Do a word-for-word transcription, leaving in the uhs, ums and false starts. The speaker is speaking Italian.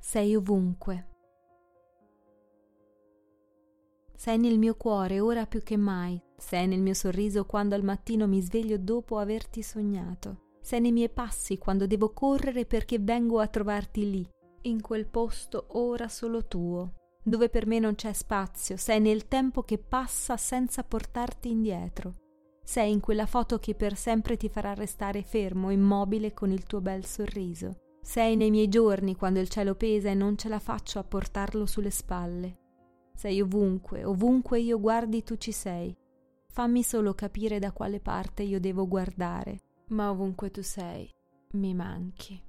Sei ovunque. Sei nel mio cuore ora più che mai. Sei nel mio sorriso quando al mattino mi sveglio dopo averti sognato. Sei nei miei passi quando devo correre perché vengo a trovarti lì, in quel posto ora solo tuo, dove per me non c'è spazio. Sei nel tempo che passa senza portarti indietro. Sei in quella foto che per sempre ti farà restare fermo, immobile con il tuo bel sorriso. Sei nei miei giorni quando il cielo pesa e non ce la faccio a portarlo sulle spalle. Sei ovunque, ovunque io guardi tu ci sei. Fammi solo capire da quale parte io devo guardare, ma ovunque tu sei, mi manchi.